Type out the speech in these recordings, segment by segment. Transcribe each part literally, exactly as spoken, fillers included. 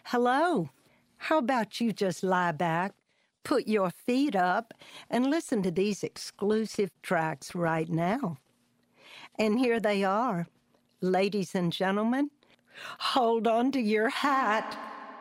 Hello. How about you just lie back, put your feet up, and listen to these exclusive tracks right now? And here they are. Ladies and gentlemen, hold on to your hat.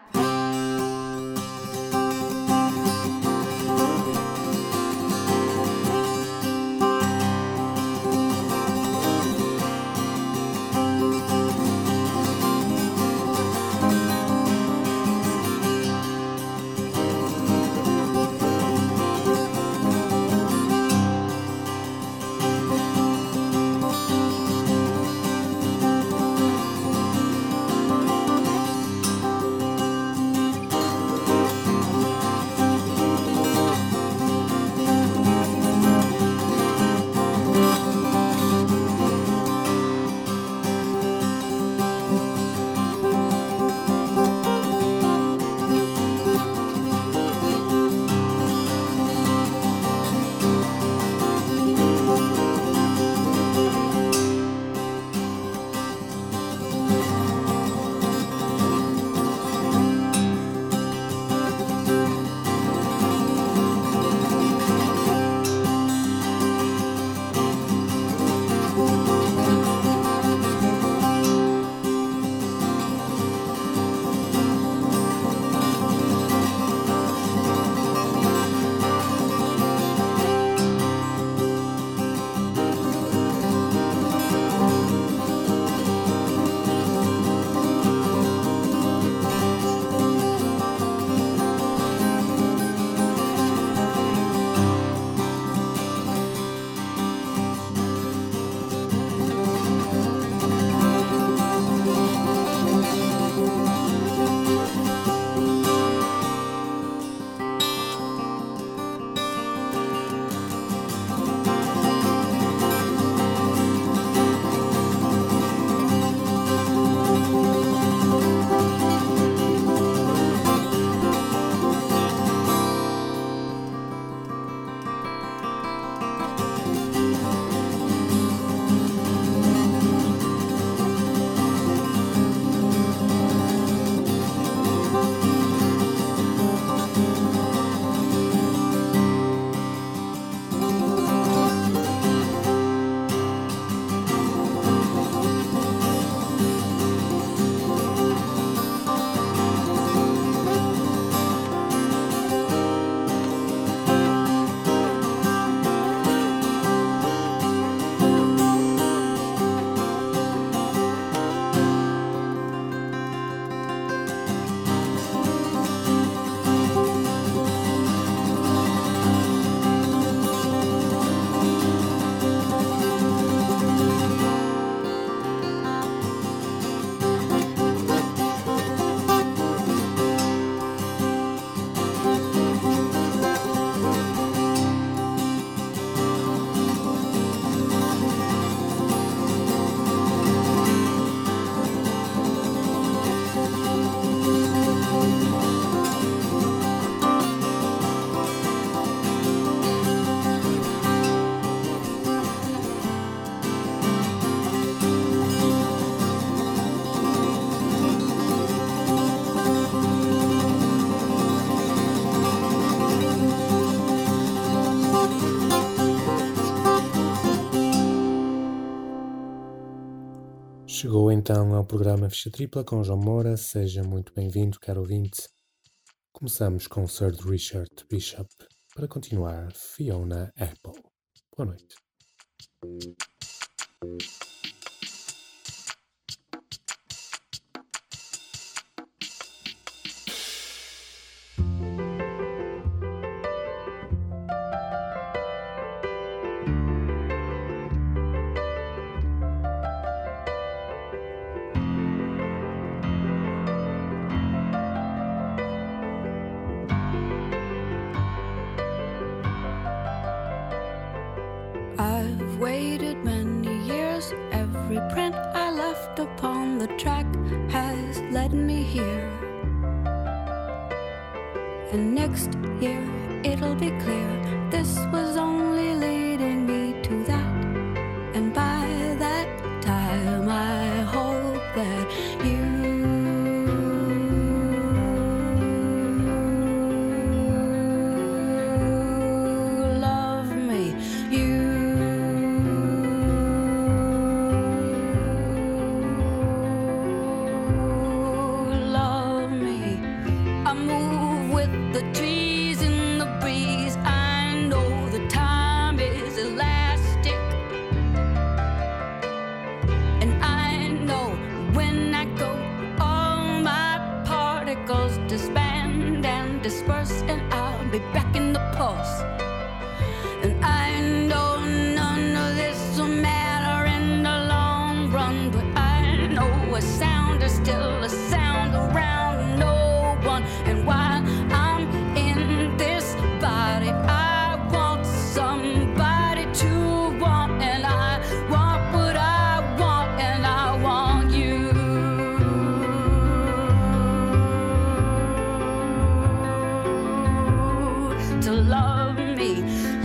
Chegou então ao programa Ficha Tripla com João Moura. Seja muito bem-vindo, caro ouvinte. Começamos com Sir Richard Bishop para continuar Fiona Apple. Boa noite. I've waited many years. Every print I left upon the track has led me here. And next year it'll be clear this was only leading me to that. And by that time I hope that you disband and disperse, and I'll be back in the pulse. And I know none of this will matter in the long run, but I know a sound is still a sound around no one. And while I'm in this body, I want somebody to want, and I want what I want, and I want you to love me.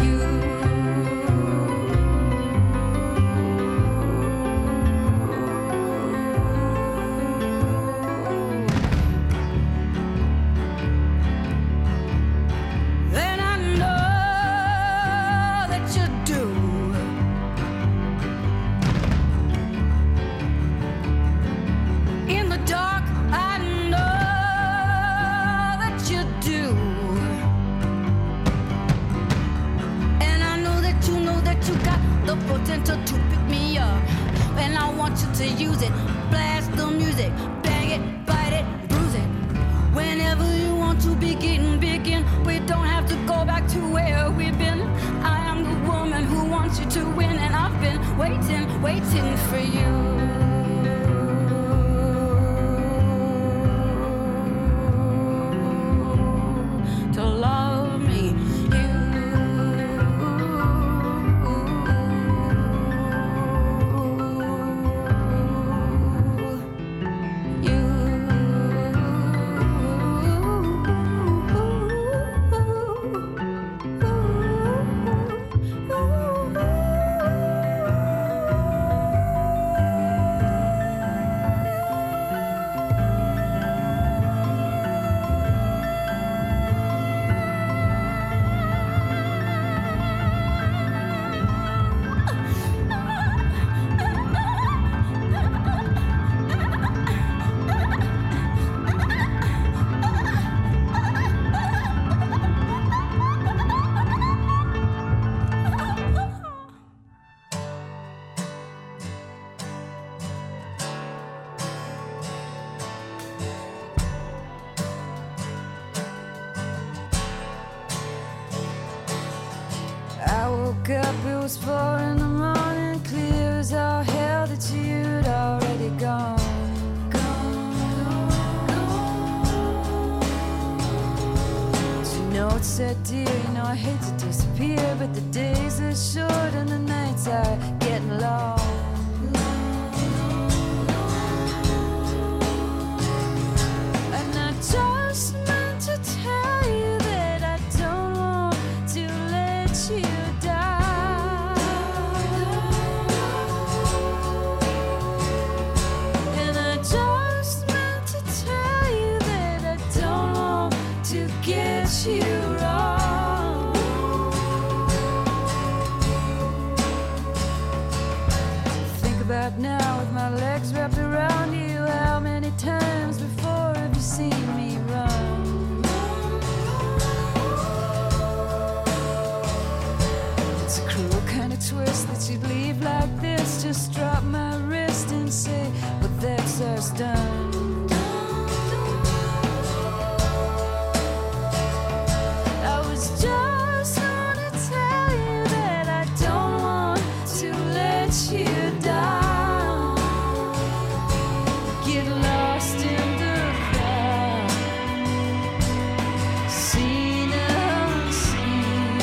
Potential to pick me up, and I want you to use it. Blast the music, bang it, bite it, bruise it. Whenever you want to begin, begin. We don't have to go back to where we've been. I am the woman who wants you to win, and I've been waiting, waiting for you to love me. Four in the morning, clear as all hell that you'd already gone. Gone, gone. But you know it's sad, dear, you know I hate to disappear, but the days are short and the nights are getting long. And I just meant to tell you that I don't want to let you down. You wrong. Think about now with my legs wrapped around you. How many times before have you seen me run? It's a cruel kind of twist that you'd leave like this. Just drop my wrist and say, well, that's us done. Just wanna tell you that I don't want to let you down. Get lost in the crowd, seen and unseen.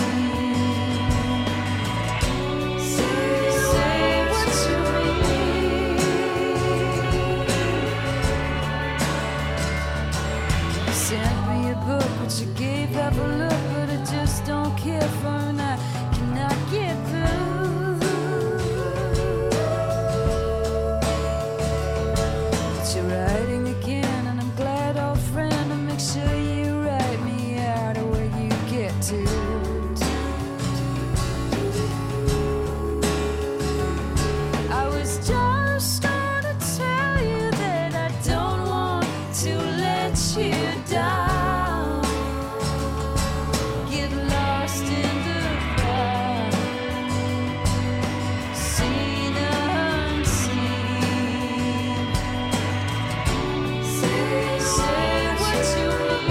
Say, say what you mean. You sent me a book, but you gave half a look. Just don't care for and I cannot get through. But you're writing again, and I'm glad, old friend, to make sure you write me out of where you get to. I was just gonna tell you that I don't want to let you down. Say what you mean.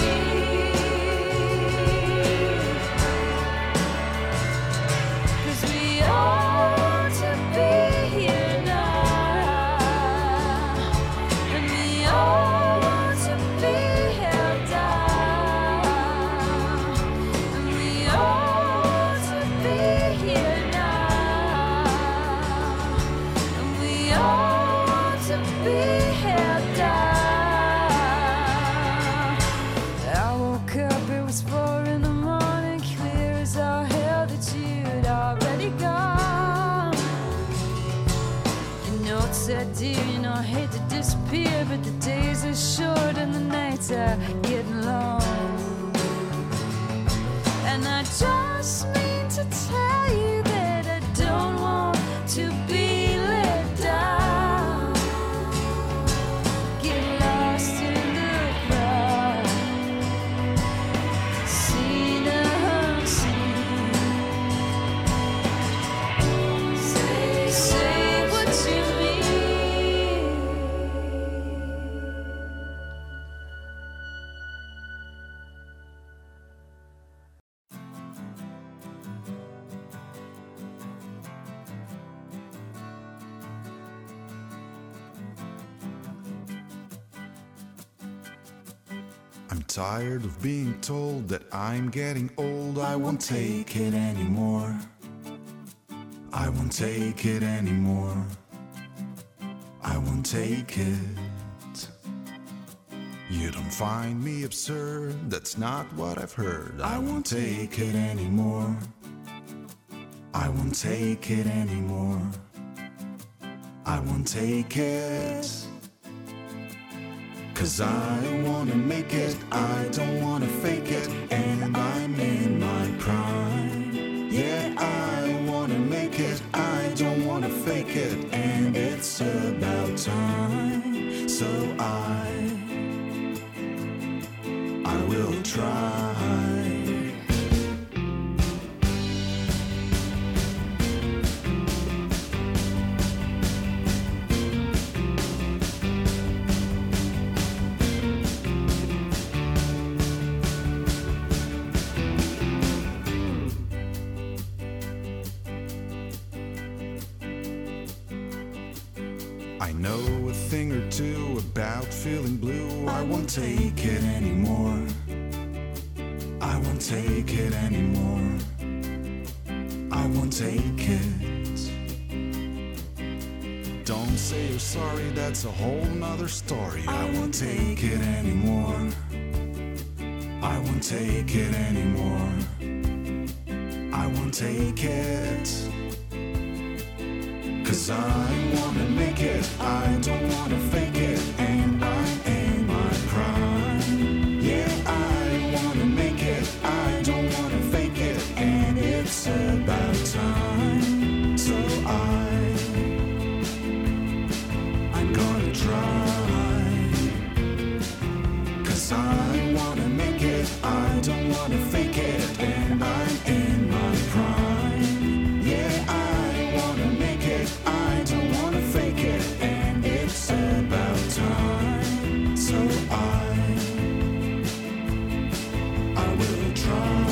dear, you know I hate to disappear, but the days are short and the nights are getting long. And I just mean to tell you that I don't want to be let down. Get lost in the crowd, see the unseen. Say, say what you mean. I'm tired of being told that I'm getting old. I won't take it anymore. I won't take it anymore. I won't take it. You don't find me absurd, that's not what I've heard. I won't take it anymore. I won't take it anymore. I won't take it. Cause I wanna make it, I don't wanna fake it, and I'm in my prime. Yeah, I wanna make it, I don't wanna fake it, and it's about time. So I, I will try. I know a thing or two about feeling blue. I won't take it anymore. I won't take it anymore. I won't take it. Don't say you're sorry, that's a whole nother story. I won't take it anymore. I won't take it anymore. I won't take it. Cause I wanna make it, I don't wanna fake it, and I'm in my prime. Yeah, I wanna make it, I don't wanna fake it, and it's about time. So I, I'm gonna try. Cause I wanna make it, I don't wanna fake it, and I'm in my prime. Yeah, I wanna make it, I don't wanna fake it, and it's about time. So I, I will try.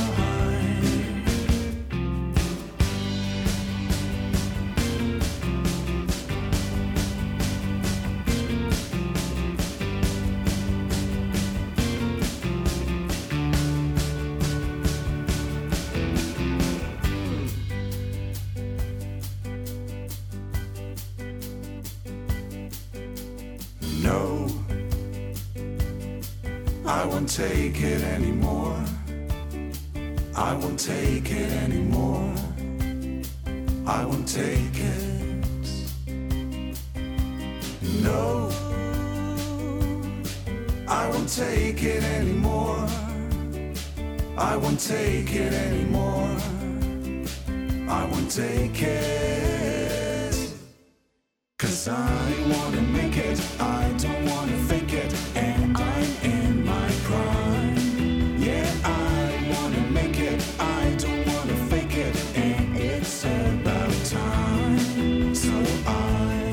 No, I won't take it anymore. I won't take it anymore. I won't take it. No, I won't take it anymore. I won't take it anymore. I won't take it. Cause I wanna make it, I don't wanna fake it, and I'm in my prime. Yeah, I wanna make it, I don't wanna fake it, and it's about time. So I,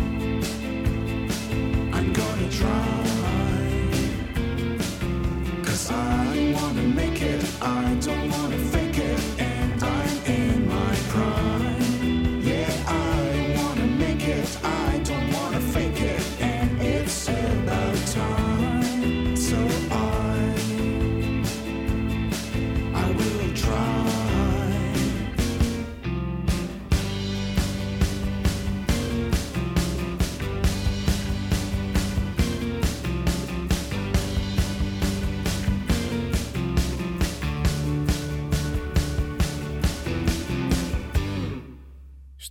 I'm gonna try. Cause I wanna make it, I don't wanna fake it, and I'm in my prime. Yeah, I wanna make it, I don't wanna fake it, and it's about time. So I, I will try.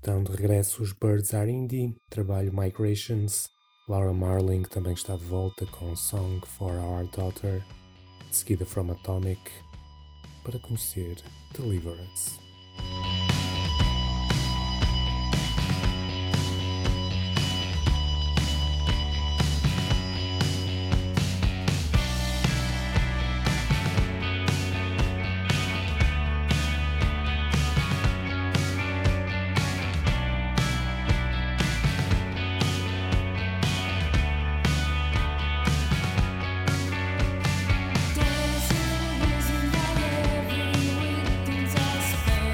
Estão de regresso os Birds Are Indie, trabalho Migrations. Laura Marling também está de volta com Song for Our Daughter, de seguida From Atomic, para conhecer Deliverance. There's a reason that every weekend I spend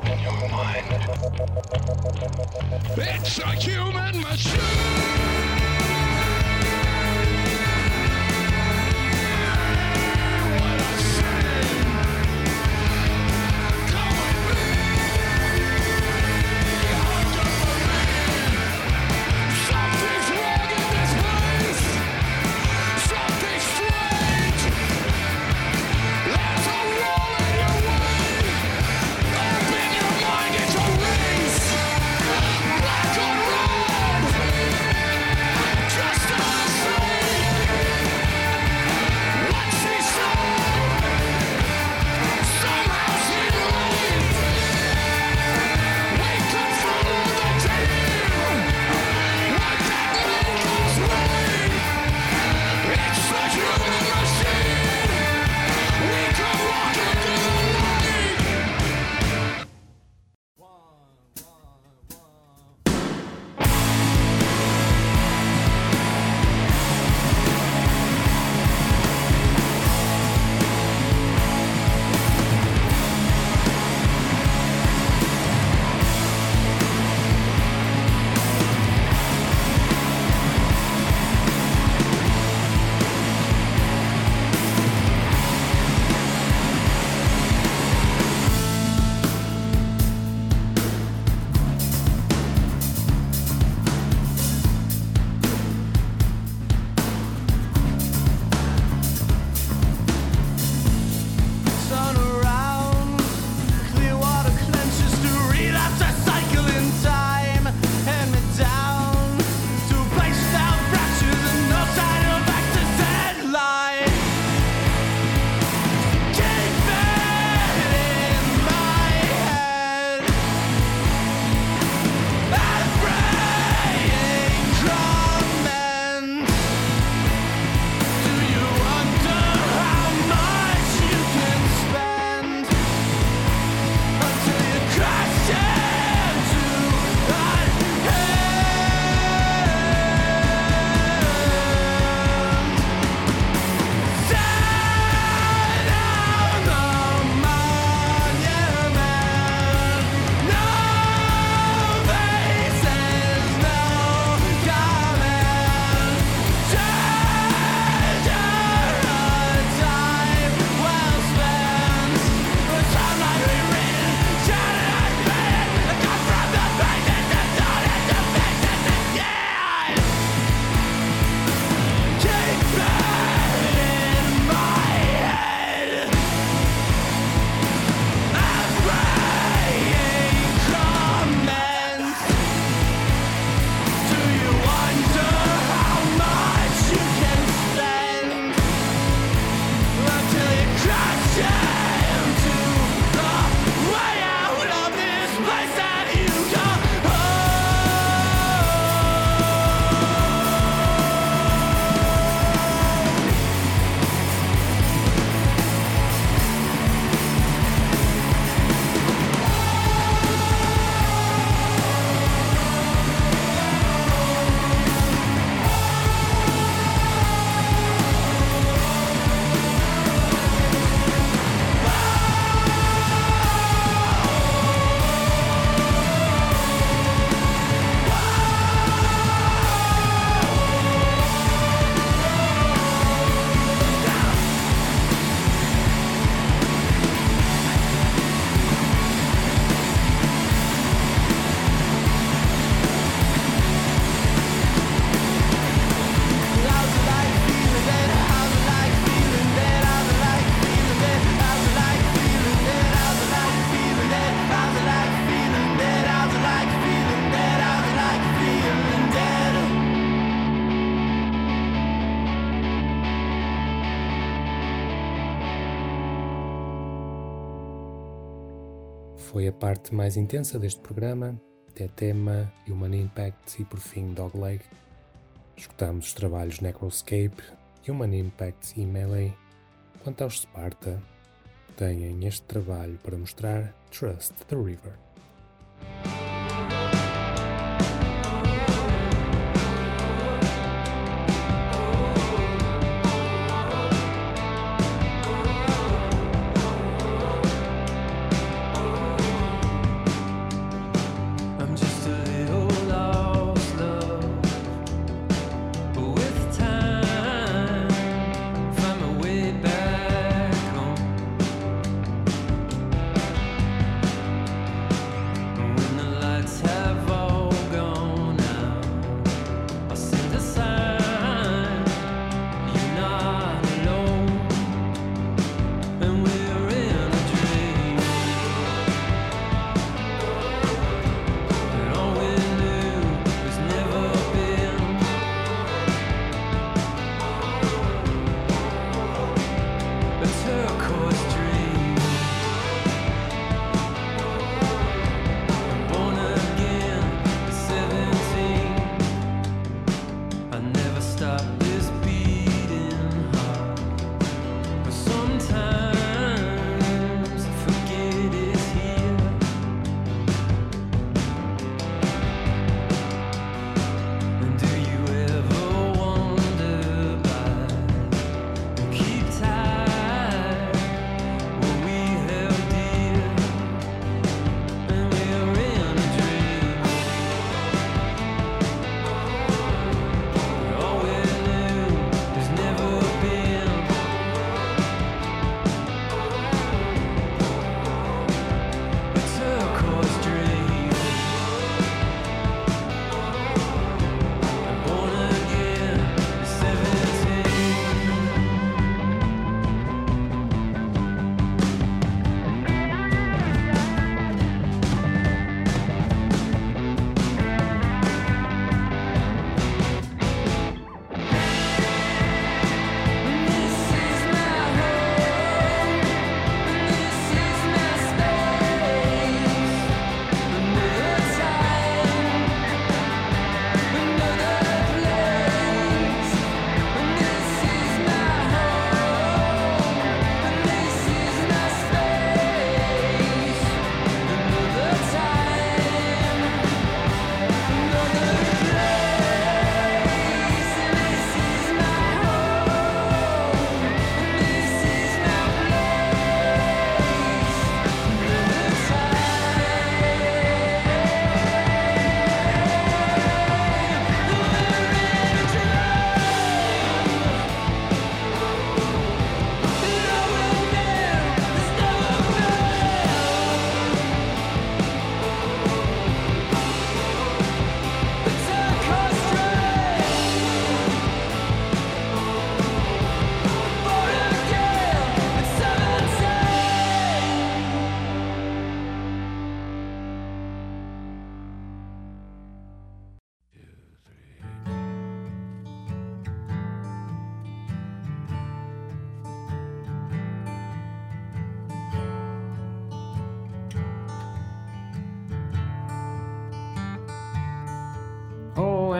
in your mind. It's a human machine! Foi a parte mais intensa deste programa, até tema, Human Impact e por fim Dogleg. Escutamos os trabalhos Necroscape, Human Impact e Melee. Quanto aos Sparta, têm este trabalho para mostrar, Trust the River.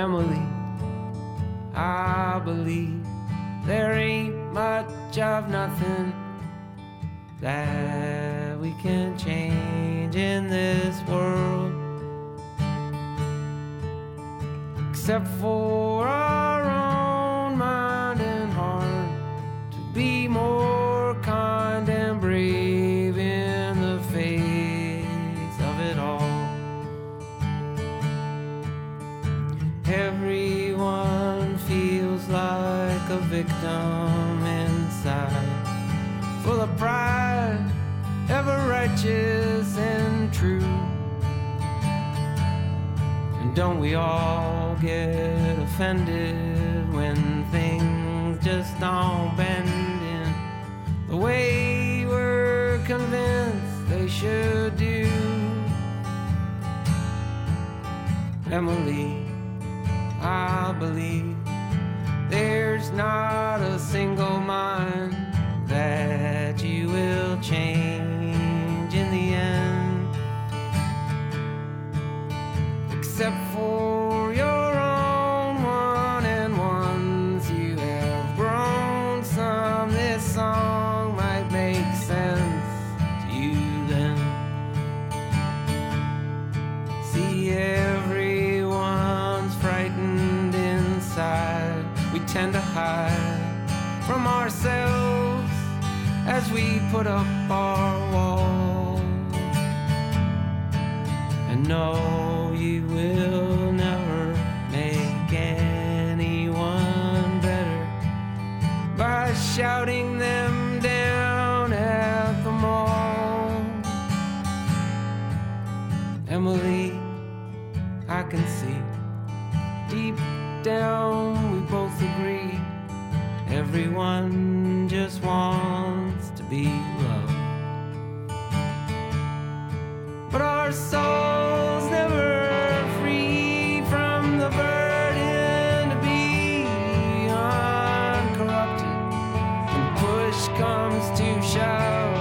Emily, I believe there ain't much of nothing that we can change in this world, except for our own mind and heart to be more kind and brave in the face of it all. Everyone feels like a victim inside, full of pride, ever righteous and true. And don't we all get offended when things just don't bend in the way we're convinced they should do? Emily, I believe there's not a single mind that you will change in the end, except for your own one and ones you have grown some. This song might make sense to you then. See, everyone's frightened inside. We tend to hide from ourselves as we put up our walls, and no, you will never make anyone better by shouting them down at the mall. Emily, I can see deep down we both agree everyone just wants to be loved, but our souls never free from the burden to be uncorrupted when push comes to shove.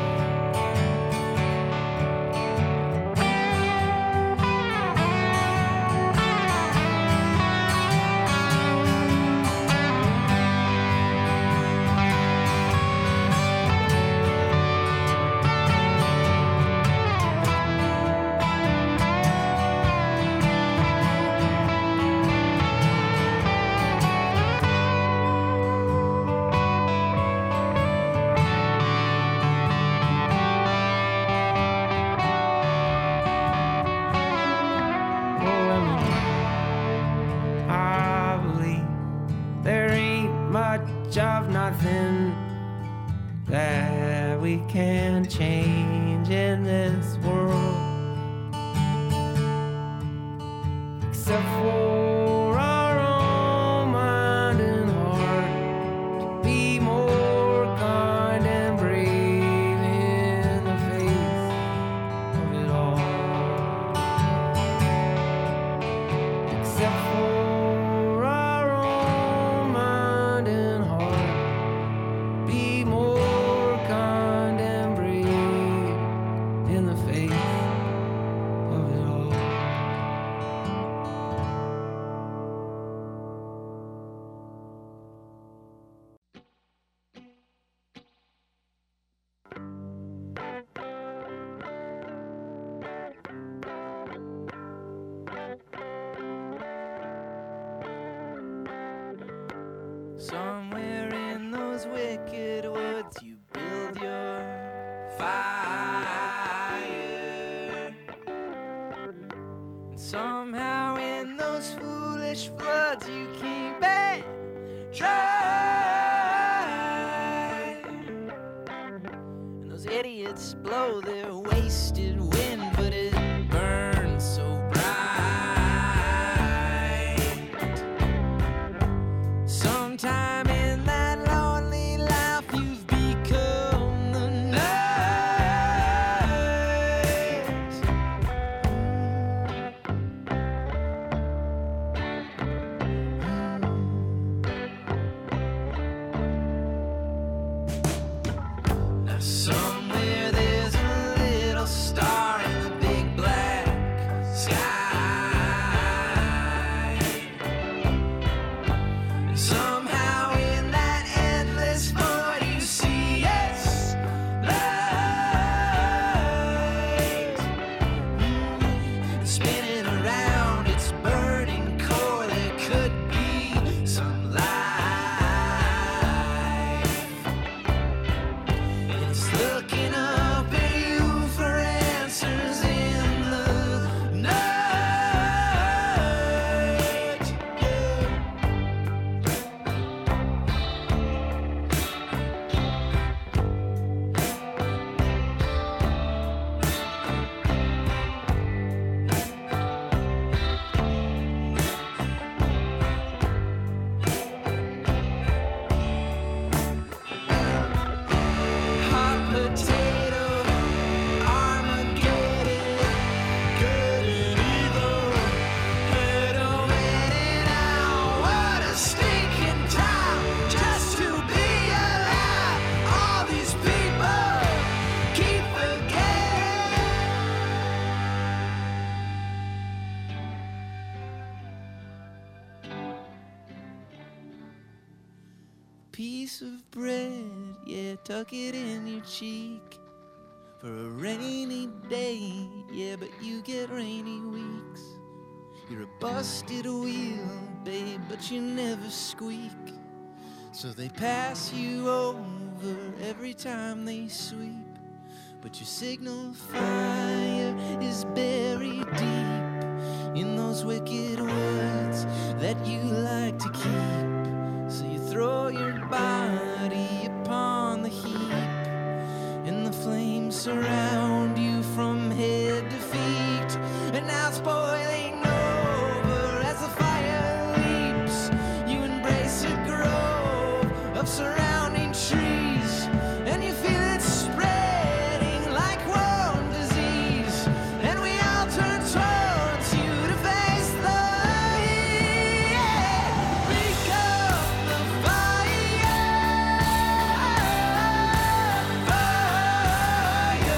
Of nothing that we can change in this world, except for our own mind and heart to be more kind and brave in the face of it all, except for our own mind and heart. Be more kind and brave in the face of it all. Somewhere in those wicked woods you build your fire, and somehow in those foolish floods you keep it dry, and those idiots blow their wasted wind, but it burns so sometime in that lonely life you've become the night. piece of bread, yeah, tuck it in your cheek. For a rainy day, yeah, but you get rainy weeks. You're a busted wheel, babe, but you never squeak. So they pass you over every time they sweep. But your signal fire is buried deep in those wicked woods that you like to keep. So you throw your body upon the heap, and the flames surround you from head to feet. And now it's boiling over as the fire leaps. You embrace a grove of surrounding trees, and you feel it spreading like worm disease. And we all turn towards you to face the heat. Pick up the fire, fire.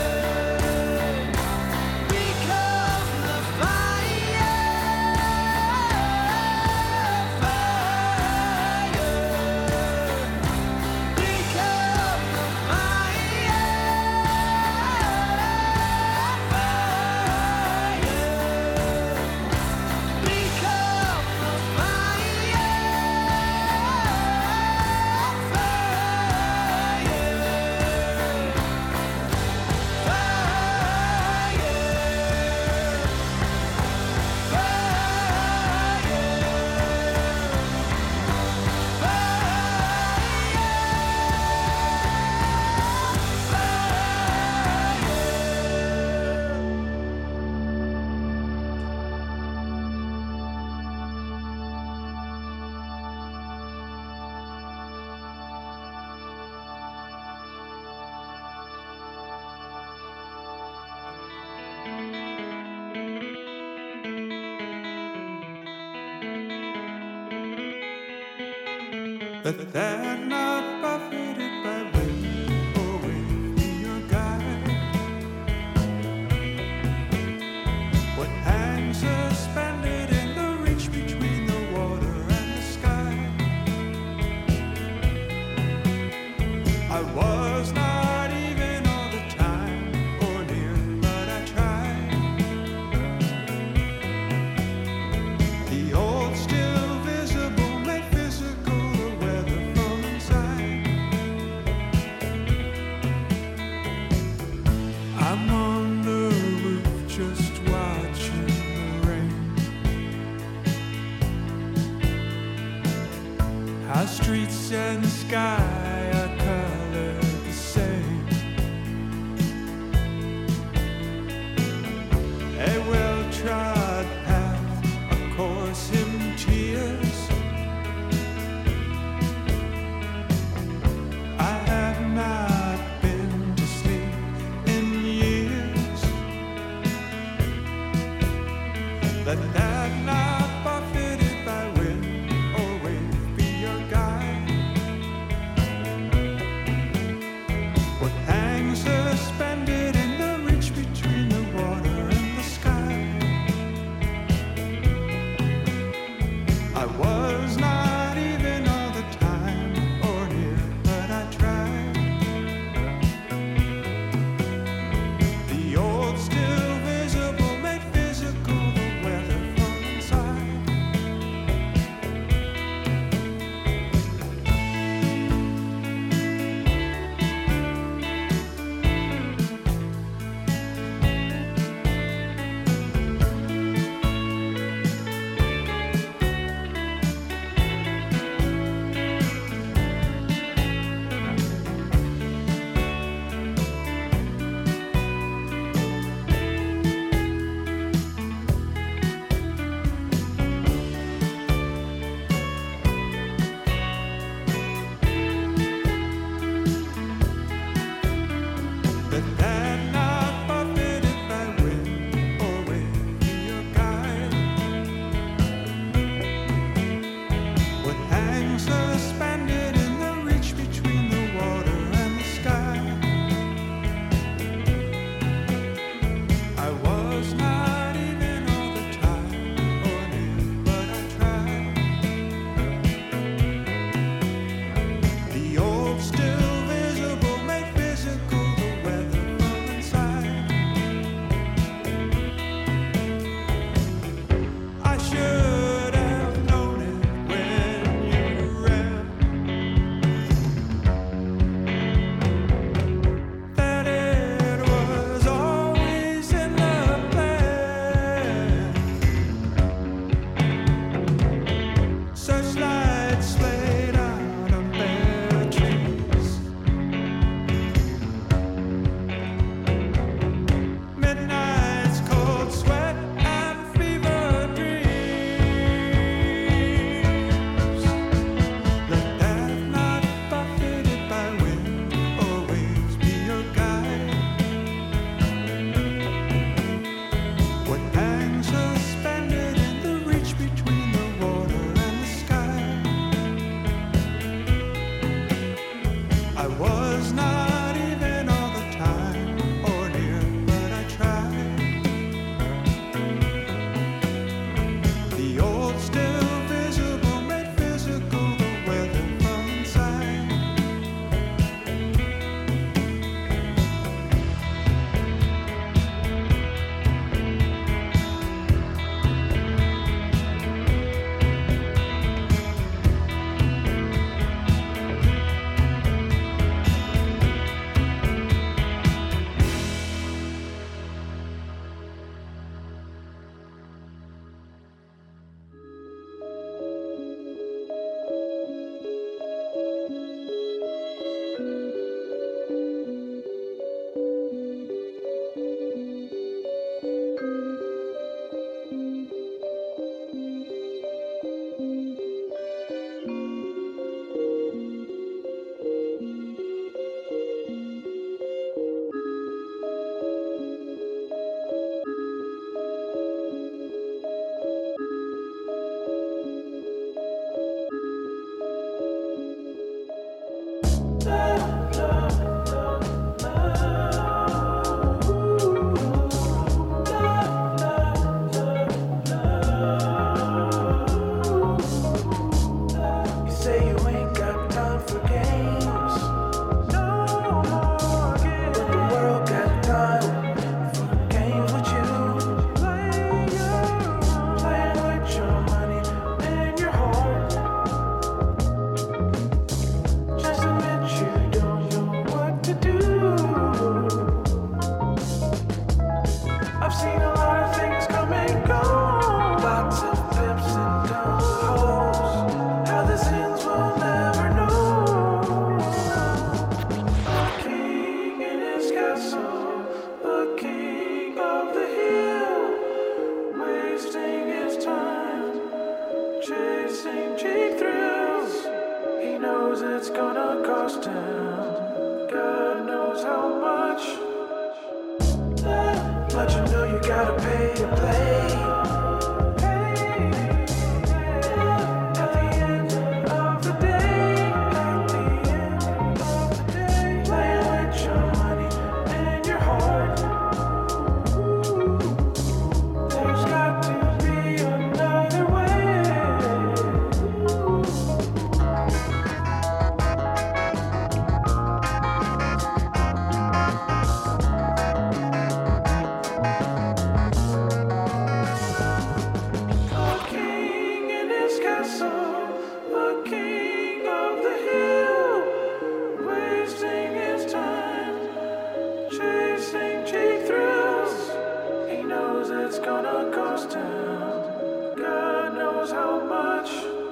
Pick up the fire, fire. Pick up the fire, fire. Pick up the Let that not buffeted by wind or wave be your guide. What hangs suspended in the reach between the water and the sky? I was not even all the time or near, but I tried. The old still visible made physical the weather from inside. I'm on the roof just watching the rain. How streets and sky are colored the same. A well-trod path, a course in tears. I have not been to sleep in years. Let that not buffeted by wind or wave be your guide. What hangs suspended in the reach between the water and the sky? I was not even all the time or near, but I tried. The old still visible made physical the weather from inside. it's gonna cost him. God knows how much. But you know you gotta pay to play. At the end of the day, at the end of the day, play with your money and your heart. There's got to be another way. It's gonna cost him. God knows how much.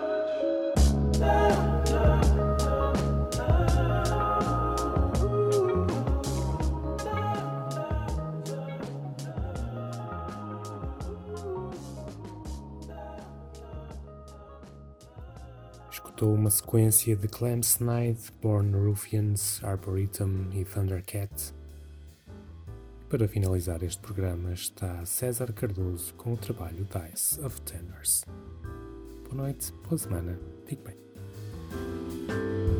Escutou uma sequência de Clem Snide, Born Ruffians, Arboretum e Thundercat. Para finalizar este programa está César Cardoso com o trabalho Dice of Tenors. Boa noite, boa semana, fique bem.